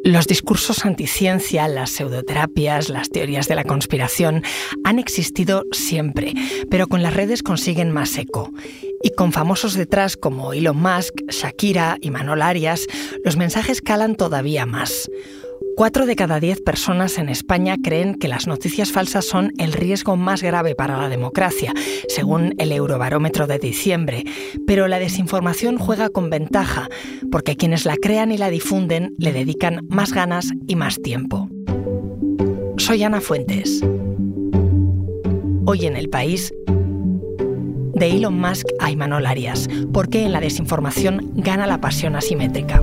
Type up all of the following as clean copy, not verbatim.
Los discursos anticiencia, las pseudoterapias, las teorías de la conspiración han existido siempre, pero con las redes consiguen más eco. Y con famosos detrás como Elon Musk, Shakira y Manol Arias, los mensajes calan todavía más. 4 de cada 10 personas en España creen que las noticias falsas son el riesgo más grave para la democracia, según el Eurobarómetro de diciembre. Pero la desinformación juega con ventaja, porque quienes la crean y la difunden le dedican más ganas y más tiempo. Soy Ana Fuentes. Hoy en El País, de Elon Musk a Manol Arias, ¿por qué en la desinformación gana la pasión asimétrica?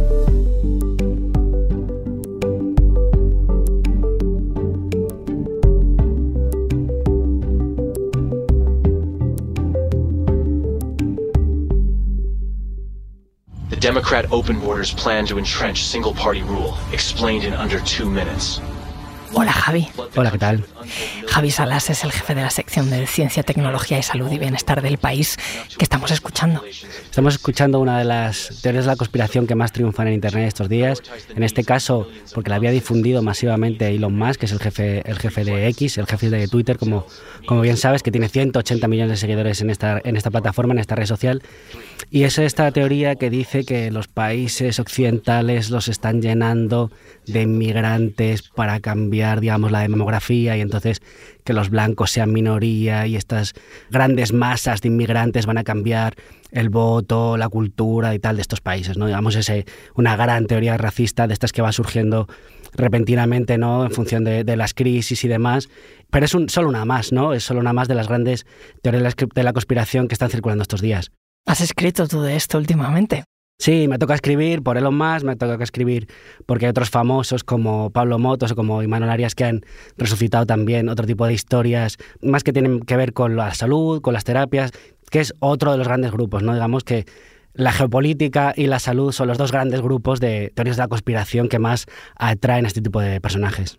The Democrat open borders plan to entrench single-party rule, explained in under 2 minutes. Hola, Javi. Hola, ¿qué tal? Javi Salas es el jefe de la sección de Ciencia, Tecnología y Salud y Bienestar del País. ¿Qué estamos escuchando? Estamos escuchando una de las teorías de la conspiración que más triunfan en Internet estos días. En este caso, porque la había difundido masivamente Elon Musk, que es el jefe de X, el jefe de Twitter, como bien sabes, que tiene 180 millones de seguidores en esta plataforma, en esta red social. Y es esta teoría que dice que los países occidentales los están llenando de inmigrantes para cambiar, digamos, la demografía, y entonces que los blancos sean minoría y estas grandes masas de inmigrantes van a cambiar el voto, la cultura y tal de estos países, ¿no? Digamos, una gran teoría racista de estas que va surgiendo repentinamente, ¿no? En función de las crisis y demás, pero es solo una más, ¿no? Es solo una más de las grandes teorías de la conspiración que están circulando estos días. ¿Has escrito tú de esto últimamente? Sí, me toca escribir por Elon Musk, me toca escribir porque hay otros famosos como Pablo Motos o como Manol Arias que han resucitado también otro tipo de historias, más que tienen que ver con la salud, con las terapias, que es otro de los grandes grupos, ¿no? Digamos que la geopolítica y la salud son los dos grandes grupos de teorías de la conspiración que más atraen a este tipo de personajes.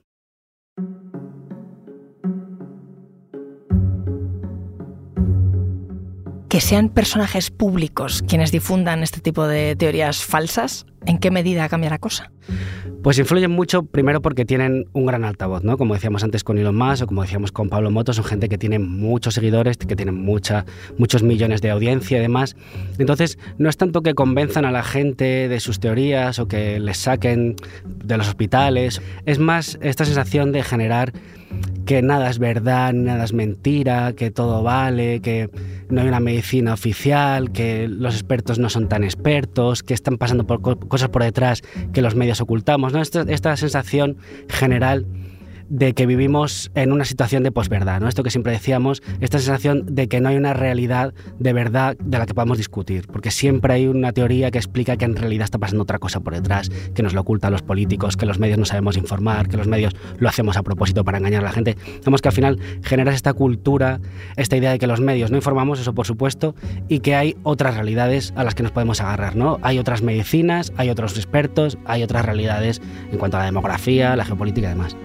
Que sean personajes públicos quienes difundan este tipo de teorías falsas, ¿en qué medida cambia la cosa? Pues influyen mucho, primero porque tienen un gran altavoz, ¿no? Como decíamos antes con Elon Musk o como decíamos con Pablo Motos, son gente que tiene muchos seguidores, que tienen muchos millones de audiencia y demás. Entonces, no es tanto que convenzan a la gente de sus teorías o que les saquen de los hospitales, es más esta sensación de generar que nada es verdad, nada es mentira, que todo vale, que no hay una medicina oficial, que los expertos no son tan expertos, que están pasando por cosas por detrás que los medios ocultamos, ¿no? Esta sensación general de que vivimos en una situación de posverdad, ¿no? Esto que siempre decíamos, esta sensación de que no hay una realidad de verdad de la que podamos discutir, porque siempre hay una teoría que explica que en realidad está pasando otra cosa por detrás, que nos lo ocultan los políticos, que los medios no sabemos informar, que los medios lo hacemos a propósito para engañar a la gente. Vemos que al final generas esta cultura, esta idea de que los medios no informamos, eso por supuesto, y que hay otras realidades a las que nos podemos agarrar, ¿no? Hay otras medicinas, hay otros expertos, hay otras realidades en cuanto a la demografía, la geopolítica y demás.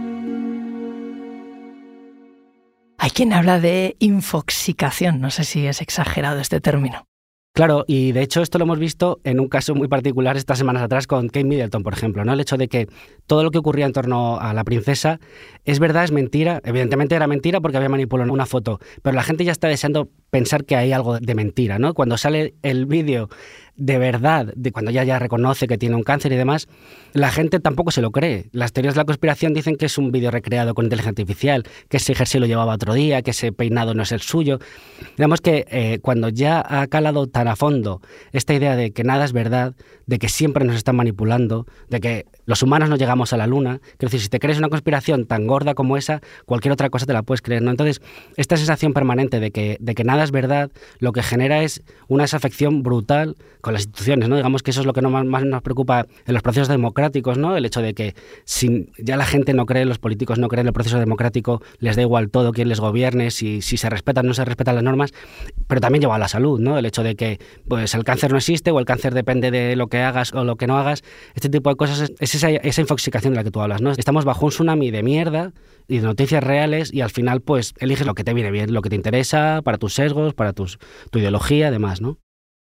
Hay quien habla de infoxicación, no sé si es exagerado este término. Claro, y de hecho esto lo hemos visto en un caso muy particular estas semanas atrás con Kate Middleton, por ejemplo, ¿no? El hecho de que todo lo que ocurría en torno a la princesa es verdad, es mentira. Evidentemente era mentira porque había manipulado una foto, pero la gente ya está deseando pensar que hay algo de mentira, ¿no? Cuando sale el vídeo de verdad, de cuando ya reconoce que tiene un cáncer y demás, la gente tampoco se lo cree. Las teorías de la conspiración dicen que es un vídeo recreado con inteligencia artificial, que ese jersey lo llevaba otro día, que ese peinado no es el suyo. Digamos que cuando ya ha calado tan a fondo esta idea de que nada es verdad, de que siempre nos están manipulando, de que los humanos no llegamos a la luna, quiero decir, si te crees una conspiración tan gorda como esa, cualquier otra cosa te la puedes creer, ¿no? Entonces, esta sensación permanente de que nada es verdad, lo que genera es una desafección brutal con las instituciones, ¿no? Digamos que eso es lo que más nos preocupa en los procesos democráticos, ¿no? El hecho de que si ya la gente no cree, los políticos no creen en el proceso democrático, les da igual todo quién les gobierne, si se respetan o no se respetan las normas, pero también lleva a la salud, ¿no? El hecho de que pues el cáncer no existe o el cáncer depende de lo que hagas o lo que no hagas, este tipo de cosas es esa infoxicación de la que tú hablas, ¿no? Estamos bajo un tsunami de mierda y de noticias reales y al final pues eliges lo que te viene bien, lo que te interesa, para tus sesgos, para tu ideología, además, ¿no?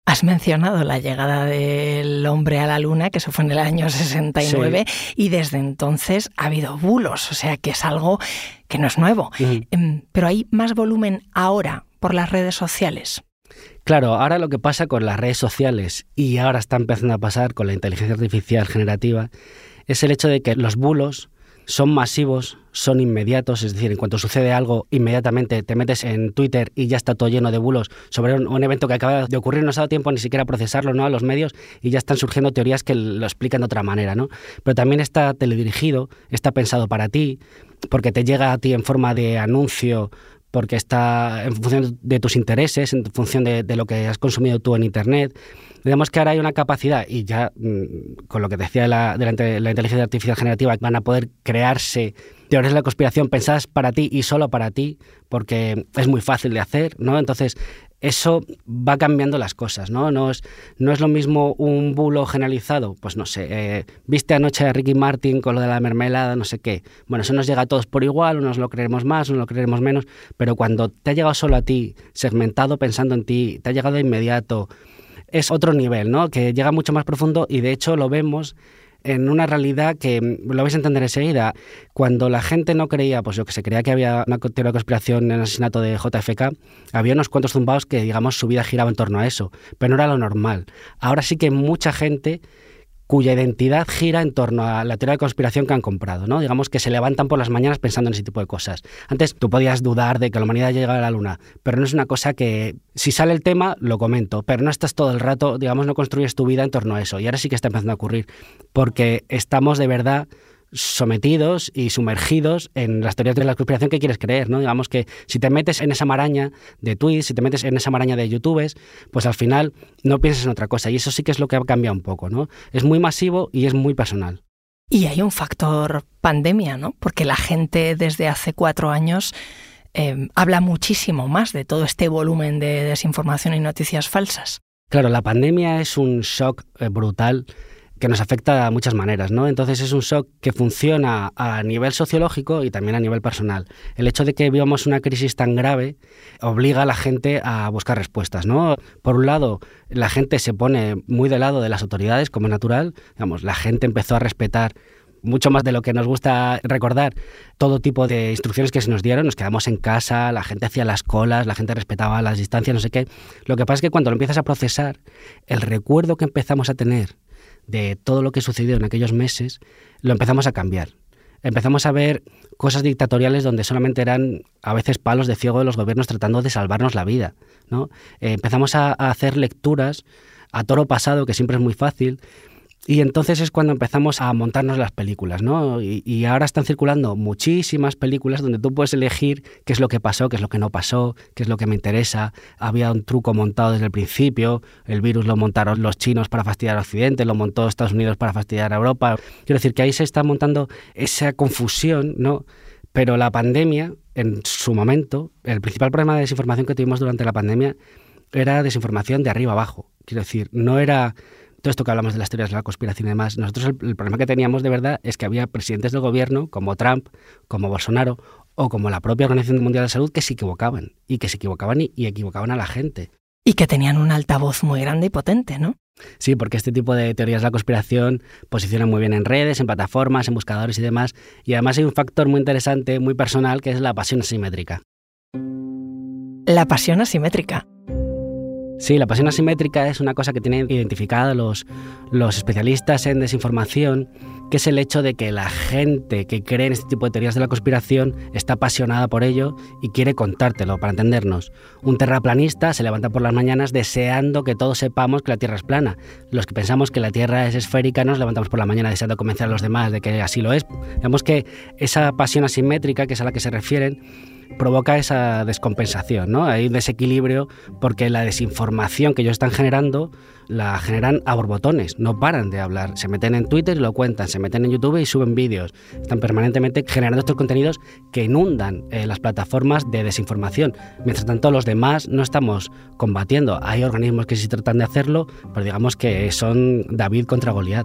Has mencionado la llegada del hombre a la Luna, que eso fue en el año 69, sí. Y desde entonces ha habido bulos, o sea que es algo que no es nuevo. Pero hay más volumen ahora por las redes sociales. Claro, ahora lo que pasa con las redes sociales y ahora está empezando a pasar con la inteligencia artificial generativa es el hecho de que los bulos son masivos, son inmediatos, es decir, en cuanto sucede algo, inmediatamente te metes en Twitter y ya está todo lleno de bulos sobre un evento que acaba de ocurrir, no se ha dado tiempo ni siquiera a procesarlo, ¿no?, a los medios, y ya están surgiendo teorías que lo explican de otra manera, ¿no? Pero también está teledirigido, está pensado para ti, porque te llega a ti en forma de anuncio, porque está en función de tus intereses, en función de lo que has consumido tú en Internet. Digamos que ahora hay una capacidad, y ya con lo que decía de la inteligencia artificial generativa, van a poder crearse teorías de la conspiración pensadas para ti y solo para ti, porque es muy fácil de hacer, ¿no? Entonces, eso va cambiando las cosas, ¿no? No es lo mismo un bulo generalizado, pues no sé, viste anoche a Ricky Martin con lo de la mermelada, no sé qué. Bueno, eso nos llega a todos por igual, unos lo creeremos más, unos lo creeremos menos, pero cuando te ha llegado solo a ti, segmentado pensando en ti, te ha llegado de inmediato, es otro nivel, ¿no? Que llega mucho más profundo y de hecho lo vemos en una realidad que lo vais a entender enseguida. Cuando la gente no creía, pues lo que se creía que había una teoría de conspiración en el asesinato de JFK, había unos cuantos zumbaos que, digamos, su vida giraba en torno a eso, pero no era lo normal. Ahora sí que mucha gente cuya identidad gira en torno a la teoría de conspiración que han comprado, ¿no? Digamos que se levantan por las mañanas pensando en ese tipo de cosas. Antes tú podías dudar de que la humanidad llegara a la Luna, pero no es una cosa que, si sale el tema, lo comento, pero no estás todo el rato, digamos, no construyes tu vida en torno a eso. Y ahora sí que está empezando a ocurrir, porque estamos de verdad sometidos y sumergidos en las teorías de la conspiración que quieres creer, ¿no? Digamos que si te metes en esa maraña de tweets, si te metes en esa maraña de youtubers, pues al final no piensas en otra cosa, y eso sí que es lo que ha cambiado un poco, ¿no? Es muy masivo y es muy personal. Y hay un factor pandemia, ¿no? Porque la gente desde hace 4 años habla muchísimo más de todo este volumen de desinformación y noticias falsas. Claro, la pandemia es un shock brutal que nos afecta de muchas maneras, ¿no? Entonces es un shock que funciona a nivel sociológico y también a nivel personal. El hecho de que vivamos una crisis tan grave obliga a la gente a buscar respuestas, ¿no? Por un lado, la gente se pone muy del lado de las autoridades, como es natural. Digamos, la gente empezó a respetar mucho más de lo que nos gusta recordar todo tipo de instrucciones que se nos dieron. Nos quedamos en casa, la gente hacía las colas, la gente respetaba las distancias, no sé qué. Lo que pasa es que cuando lo empiezas a procesar, el recuerdo que empezamos a tener de todo lo que sucedió en aquellos meses, lo empezamos a cambiar. Empezamos a ver cosas dictatoriales donde solamente eran a veces palos de ciego de los gobiernos tratando de salvarnos la vida, ¿no? Empezamos a hacer lecturas a toro pasado, que siempre es muy fácil, y entonces es cuando empezamos a montarnos las películas, ¿no? Y ahora están circulando muchísimas películas donde tú puedes elegir qué es lo que pasó, qué es lo que no pasó, qué es lo que me interesa. Había un truco montado desde el principio, el virus lo montaron los chinos para fastidiar a Occidente, lo montó Estados Unidos para fastidiar a Europa. Quiero decir que ahí se está montando esa confusión, ¿no? Pero la pandemia, en su momento, el principal problema de desinformación que tuvimos durante la pandemia era desinformación de arriba abajo. Quiero decir, no era todo esto que hablamos de las teorías de la conspiración y demás. Nosotros el problema que teníamos de verdad es que había presidentes del gobierno, como Trump, como Bolsonaro, o como la propia Organización Mundial de la Salud, que se equivocaban, y equivocaban a la gente. Y que tenían un altavoz muy grande y potente, ¿no? Sí, porque este tipo de teorías de la conspiración posicionan muy bien en redes, en plataformas, en buscadores y demás. Y además hay un factor muy interesante, muy personal, que es la pasión asimétrica. La pasión asimétrica. Sí, la pasión asimétrica es una cosa que tienen identificada los especialistas en desinformación, que es el hecho de que la gente que cree en este tipo de teorías de la conspiración está apasionada por ello y quiere contártelo, para entendernos. Un terraplanista se levanta por las mañanas deseando que todos sepamos que la Tierra es plana. Los que pensamos que la Tierra es esférica nos levantamos por la mañana deseando convencer a los demás de que así lo es. Digamos que esa pasión asimétrica, que es a la que se refieren, provoca esa descompensación, ¿no? Hay un desequilibrio porque la desinformación que ellos están generando la generan a borbotones, no paran de hablar, se meten en Twitter y lo cuentan, se meten en YouTube y suben vídeos, están permanentemente generando estos contenidos que inundan las plataformas de desinformación. Mientras tanto, los demás no estamos combatiendo. Hay organismos que sí tratan de hacerlo, pero digamos que son David contra Goliat.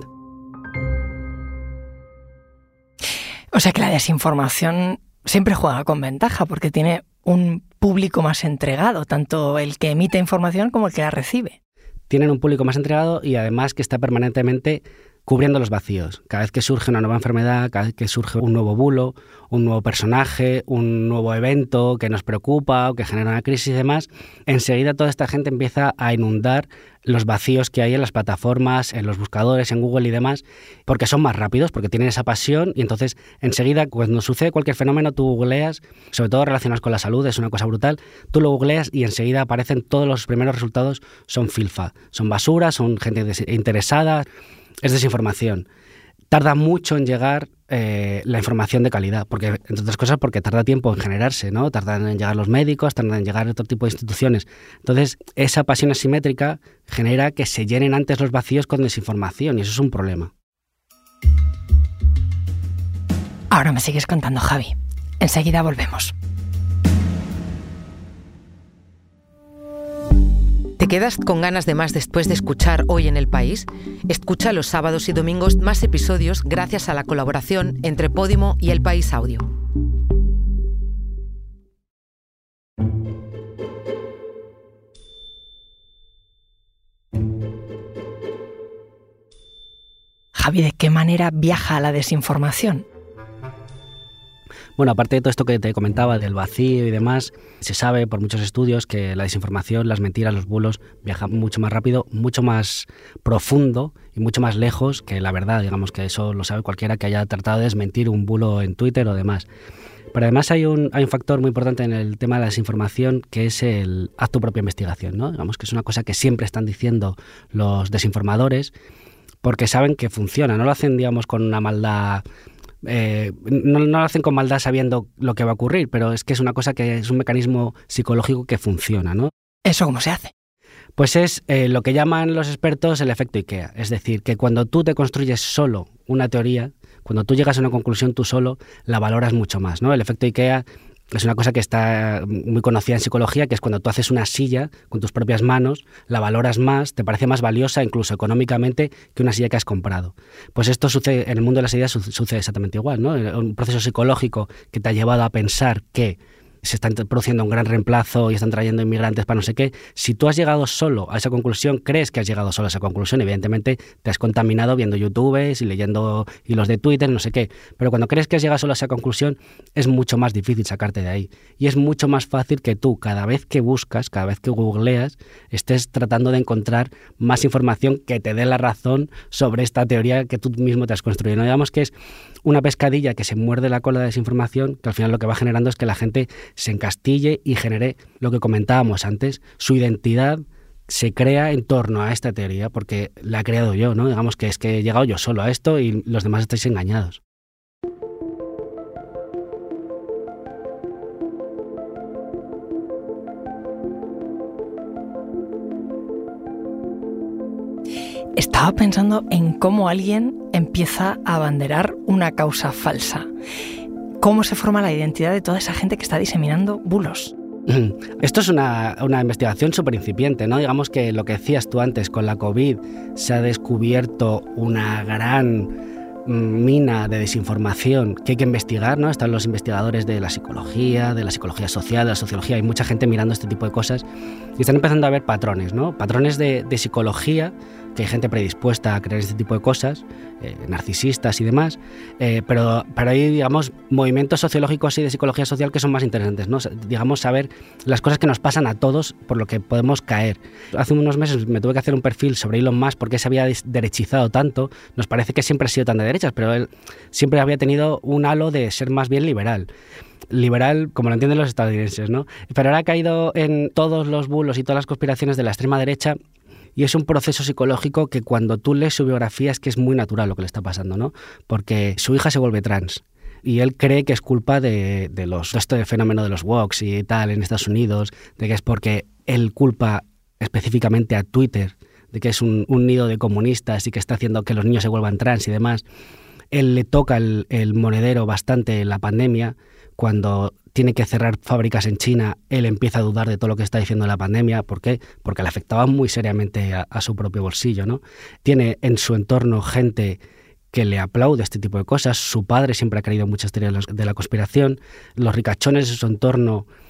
O sea que la desinformación siempre juega con ventaja porque tiene un público más entregado, tanto el que emite información como el que la recibe. tienen un público más entregado y además que está permanentemente cubriendo los vacíos. Cada vez que surge una nueva enfermedad, cada vez que surge un nuevo bulo, un nuevo personaje, un nuevo evento que nos preocupa o que genera una crisis y demás, enseguida toda esta gente empieza a inundar los vacíos que hay en las plataformas, en los buscadores, en Google y demás, porque son más rápidos, porque tienen esa pasión y entonces enseguida cuando sucede cualquier fenómeno tú googleas, sobre todo relacionados con la salud, es una cosa brutal, tú lo googleas y enseguida aparecen todos los primeros resultados, son filfa, son basura, son gente interesada, es desinformación. Tarda mucho en llegar la información de calidad, porque entre otras cosas porque tarda tiempo en generarse, ¿no? Tardan en llegar los médicos, tardan en llegar otro tipo de instituciones. Entonces, esa pasión asimétrica genera que se llenen antes los vacíos con desinformación y eso es un problema. Ahora me sigues contando, Javi. Enseguida volvemos. ¿Te quedas con ganas de más después de escuchar Hoy en el País? Escucha los sábados y domingos más episodios gracias a la colaboración entre Podimo y El País Audio. Javi, ¿de qué manera viaja la desinformación? Bueno, aparte de todo esto que te comentaba del vacío y demás, se sabe por muchos estudios que la desinformación, las mentiras, los bulos viajan mucho más rápido, mucho más profundo y mucho más lejos que la verdad. Digamos que eso lo sabe cualquiera que haya tratado de desmentir un bulo en Twitter o demás. Pero además hay un factor muy importante en el tema de la desinformación que es el haz tu propia investigación, ¿no? Digamos que es una cosa que siempre están diciendo los desinformadores porque saben que funciona, no lo hacen, digamos, con una maldad. No lo hacen con maldad sabiendo lo que va a ocurrir, pero es que es una cosa que es un mecanismo psicológico que funciona, ¿no? ¿Eso cómo se hace? Pues es lo que llaman los expertos el efecto IKEA. Es decir, que cuando tú te construyes solo una teoría, cuando tú llegas a una conclusión tú solo, la valoras mucho más, ¿no? El efecto IKEA es una cosa que está muy conocida en psicología, que es cuando tú haces una silla con tus propias manos, la valoras más, te parece más valiosa incluso económicamente que una silla que has comprado. Pues esto sucede en el mundo de las ideas, sucede exactamente igual, ¿no? Un proceso psicológico que te ha llevado a pensar que se está produciendo un gran reemplazo y están trayendo inmigrantes para no sé qué. Si tú has llegado solo a esa conclusión, crees que has llegado solo a esa conclusión, evidentemente te has contaminado viendo YouTubes y leyendo hilos de Twitter, no sé qué. Pero cuando crees que has llegado solo a esa conclusión, es mucho más difícil sacarte de ahí. Y es mucho más fácil que tú, cada vez que buscas, cada vez que googleas, estés tratando de encontrar más información que te dé la razón sobre esta teoría que tú mismo te has construido. No digamos que es una pescadilla que se muerde la cola de desinformación, que al final lo que va generando es que la gente se encastille y genere lo que comentábamos antes, su identidad se crea en torno a esta teoría porque la he creado yo, ¿no? Digamos que es que he llegado yo solo a esto y los demás estáis engañados. Estaba pensando en cómo alguien empieza a abanderar una causa falsa. ¿Cómo se forma la identidad de toda esa gente que está diseminando bulos? Esto es una investigación súper incipiente, ¿no? Digamos que lo que decías tú antes, con la COVID se ha descubierto una gran mina de desinformación que hay que investigar, ¿no? Están los investigadores de la psicología social, de la sociología, hay mucha gente mirando este tipo de cosas y están empezando a ver patrones, ¿no? Patrones de psicología, que hay gente predispuesta a creer este tipo de cosas, narcisistas y demás, pero hay, digamos, movimientos sociológicos y de psicología social que son más interesantes, ¿no? Digamos, saber las cosas que nos pasan a todos por lo que podemos caer. Hace unos meses me tuve que hacer un perfil sobre Elon Musk porque se había derechizado tanto. Nos parece que siempre ha sido tan de derechas, pero él siempre había tenido un halo de ser más bien liberal, como lo entienden los estadounidenses, ¿no? Pero ahora ha caído en todos los bulos y todas las conspiraciones de la extrema derecha. Y es un proceso psicológico que cuando tú lees su biografía es que es muy natural lo que le está pasando, ¿no? Porque su hija se vuelve trans y él cree que es culpa de este fenómeno de los woke y tal en Estados Unidos, de que es porque él culpa específicamente a Twitter, de que es un nido de comunistas y que está haciendo que los niños se vuelvan trans y demás. Él le toca el monedero bastante en la pandemia. Cuando tiene que cerrar fábricas en China, él empieza a dudar de todo lo que está diciendo la pandemia. ¿Por qué? Porque le afectaba muy seriamente a su propio bolsillo, ¿no? Tiene en su entorno gente que le aplaude este tipo de cosas. Su padre siempre ha creído en muchas teorías de la conspiración. Los ricachones de su entorno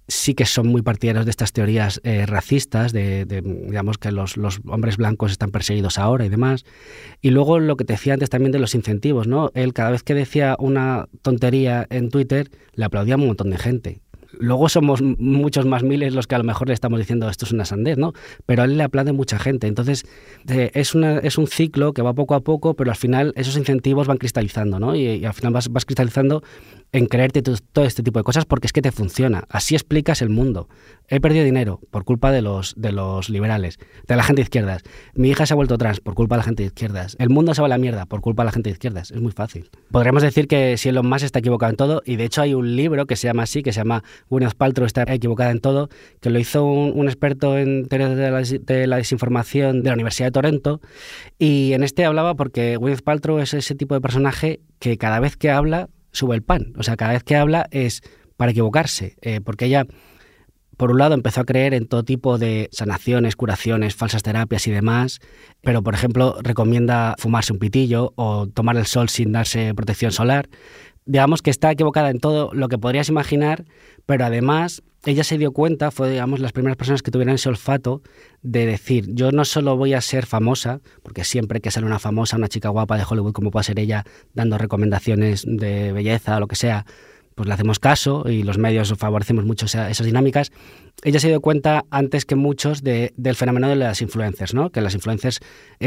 sí que son muy partidarios de estas teorías racistas, digamos que los hombres blancos están perseguidos ahora y demás. Y luego lo que te decía antes también de los incentivos, ¿no? Él cada vez que decía una tontería en Twitter, le aplaudía un montón de gente. Luego somos muchos más miles los que a lo mejor le estamos diciendo esto es una sandez, ¿no? Pero a él le aplaude mucha gente. Entonces es un ciclo que va poco a poco, pero al final esos incentivos van cristalizando, ¿no? Y al final vas cristalizando en creerte todo este tipo de cosas porque es que te funciona. Así explicas el mundo. He perdido dinero por culpa de los liberales, de la gente de izquierdas. Mi hija se ha vuelto trans por culpa de la gente de izquierdas. El mundo se va a la mierda por culpa de la gente de izquierdas. Es muy fácil. Podríamos decir que si Elon Musk está equivocado en todo, y de hecho hay un libro que se llama así, que se llama Gwyneth Paltrow está equivocada en todo, que lo hizo un experto en teorías de la desinformación de la Universidad de Toronto, y en este hablaba porque Gwyneth Paltrow es ese tipo de personaje que cada vez que habla sube el pan. O sea, cada vez que habla es para equivocarse, porque ella, por un lado, empezó a creer en todo tipo de sanaciones, curaciones, falsas terapias y demás, pero, por ejemplo, recomienda fumarse un pitillo o tomar el sol sin darse protección solar. Digamos que está equivocada en todo lo que podrías imaginar, pero además ella se dio cuenta, fue, digamos, las primeras personas que tuvieron ese olfato de decir, yo no solo voy a ser famosa, porque siempre que sale una famosa, una chica guapa de Hollywood como pueda ser ella, dando recomendaciones de belleza o lo que sea, pues le hacemos caso y los medios favorecemos mucho esas dinámicas. Ella se dio cuenta antes que muchos del fenómeno de las influencers, ¿no? Que las influencers,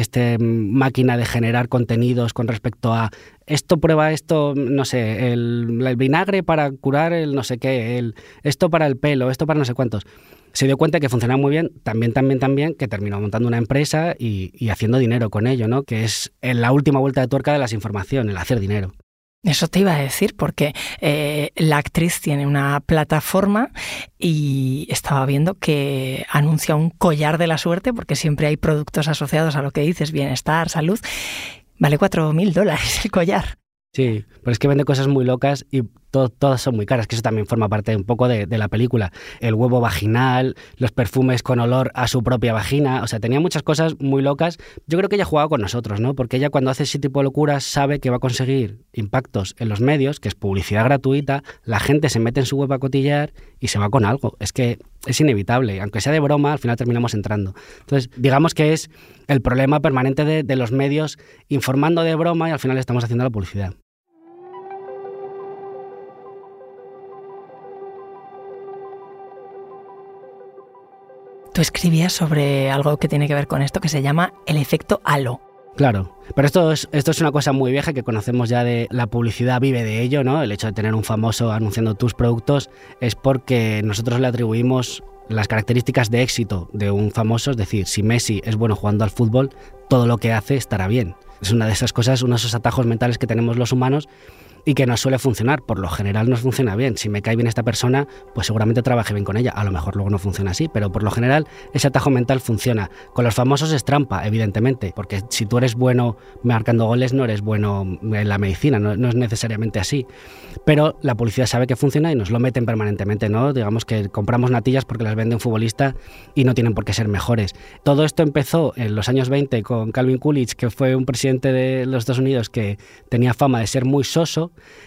máquina de generar contenidos con respecto a esto prueba esto, no sé, el vinagre para curar el no sé qué, esto para el pelo, esto para no sé cuántos. Se dio cuenta que funcionaba muy bien, también, que terminó montando una empresa y haciendo dinero con ello, ¿no? Que es la última vuelta de tuerca de la desinformación, el hacer dinero. Eso te iba a decir, porque la actriz tiene una plataforma y estaba viendo que anuncia un collar de la suerte, porque siempre hay productos asociados a lo que dices, bienestar, salud. Vale $4.000 el collar. Sí, pero es que vende cosas muy locas y todas son muy caras, que eso también forma parte un poco de la película. El huevo vaginal, los perfumes con olor a su propia vagina, o sea, tenía muchas cosas muy locas. Yo creo que ella jugaba con nosotros, ¿no? Porque ella cuando hace ese tipo de locuras sabe que va a conseguir impactos en los medios, que es publicidad gratuita, la gente se mete en su web a cotillar y se va con algo. Es que es inevitable, aunque sea de broma, al final terminamos entrando. Entonces, digamos que es el problema permanente de los medios informando de broma y al final estamos haciendo la publicidad. Tú escribías sobre algo que tiene que ver con esto, que se llama el efecto halo. Claro, pero esto es una cosa muy vieja que conocemos ya de la publicidad, vive de ello, ¿no? El hecho de tener un famoso anunciando tus productos es porque nosotros le atribuimos las características de éxito de un famoso, es decir, si Messi es bueno jugando al fútbol, todo lo que hace estará bien. Es una de esas cosas, uno de esos atajos mentales que tenemos los humanos y que nos suele funcionar. Por lo general nos funciona bien. Si me cae bien esta persona, pues seguramente trabaje bien con ella. A lo mejor luego no funciona así, pero por lo general ese atajo mental funciona. Con los famosos es trampa, evidentemente, porque si tú eres bueno marcando goles, no eres bueno en la medicina, no es necesariamente así. Pero la publicidad sabe que funciona y nos lo meten permanentemente, ¿no? Digamos que compramos natillas porque las vende un futbolista y no tienen por qué ser mejores. Todo esto empezó en los años 20 con Calvin Coolidge, que fue un presidente de los Estados Unidos que tenía fama de ser muy soso,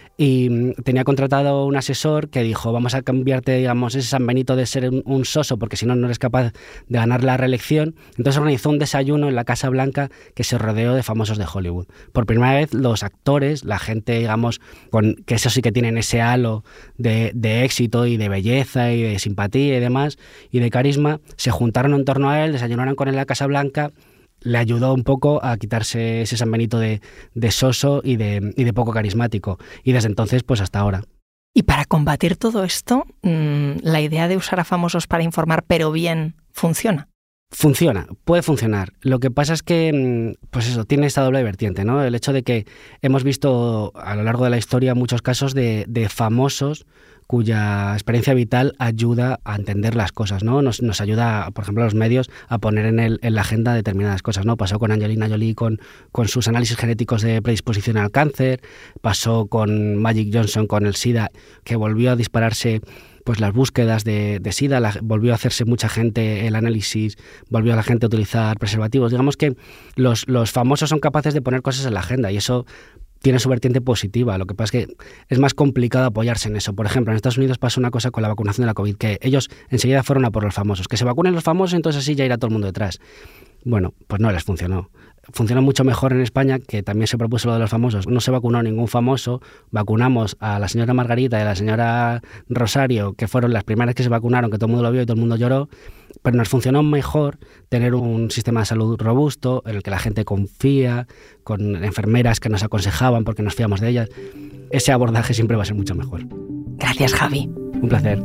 y tenía contratado un asesor que dijo, vamos a cambiarte, digamos, ese San Benito de ser un soso porque si no, no eres capaz de ganar la reelección. Entonces organizó un desayuno en la Casa Blanca que se rodeó de famosos de Hollywood. Por primera vez los actores, la gente, digamos, que eso sí que tienen ese halo de éxito y de belleza y de simpatía y demás, y de carisma, se juntaron en torno a él, desayunaron con él en la Casa Blanca. Le ayudó un poco a quitarse ese San Benito de soso y de poco carismático. Y desde entonces, pues hasta ahora. Y para combatir todo esto, la idea de usar a famosos para informar, pero bien, ¿funciona? Funciona, puede funcionar. Lo que pasa es que, pues eso, tiene esta doble vertiente, ¿no? El hecho de que hemos visto a lo largo de la historia muchos casos de famosos cuya experiencia vital ayuda a entender las cosas, ¿no? Nos ayuda, por ejemplo, a los medios a poner en la agenda determinadas cosas, ¿no? Pasó con Angelina Jolie con sus análisis genéticos de predisposición al cáncer, pasó con Magic Johnson con el SIDA, que volvió a dispararse pues las búsquedas de SIDA, volvió a hacerse mucha gente el análisis, volvió a la gente a utilizar preservativos. Digamos que los famosos son capaces de poner cosas en la agenda y eso tiene su vertiente positiva. Lo que pasa es que es más complicado apoyarse en eso. Por ejemplo, en Estados Unidos pasó una cosa con la vacunación de la COVID, que ellos enseguida fueron a por los famosos. Que se vacunen los famosos, entonces así ya irá todo el mundo detrás. Bueno, pues no les funcionó. Funcionó mucho mejor en España, que también se propuso lo de los famosos. No se vacunó ningún famoso, vacunamos a la señora Margarita y a la señora Rosario, que fueron las primeras que se vacunaron, que todo el mundo lo vio y todo el mundo lloró, pero nos funcionó mejor tener un sistema de salud robusto, en el que la gente confía, con enfermeras que nos aconsejaban porque nos fiamos de ellas. Ese abordaje siempre va a ser mucho mejor. Gracias, Javi. Un placer.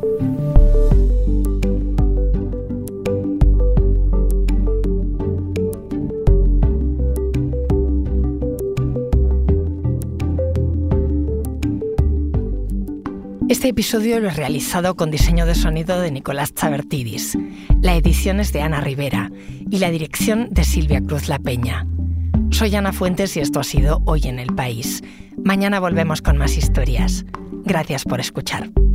Este episodio lo he realizado con diseño de sonido de Nicolás Chavertidis. La edición es de Ana Rivera y la dirección de Silvia Cruz La Peña. Soy Ana Fuentes y esto ha sido Hoy en el País. Mañana volvemos con más historias. Gracias por escuchar.